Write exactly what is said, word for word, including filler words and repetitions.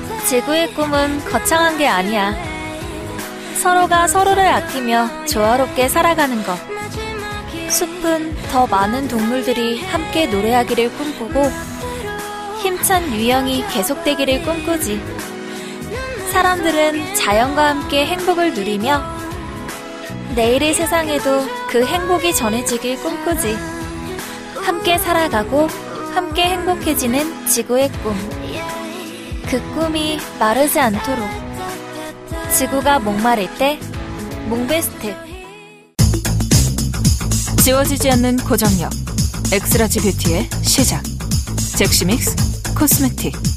지구의 꿈은 거창한 게 아니야. 서로가 서로를 아끼며 조화롭게 살아가는 것. 숲은 더 많은 동물들이 함께 노래하기를 꿈꾸고 힘찬 유영이 계속되기를 꿈꾸지. 사람들은 자연과 함께 행복을 누리며 내일의 세상에도 그 행복이 전해지길 꿈꾸지. 함께 살아가고 함께 행복해지는 지구의 꿈. 그 꿈이 마르지 않도록. 지구가 목마를 때 몽베스트. 지워지지 않는 고정력 엑스라지 뷰티의 시작. 잭시믹스 코스메틱.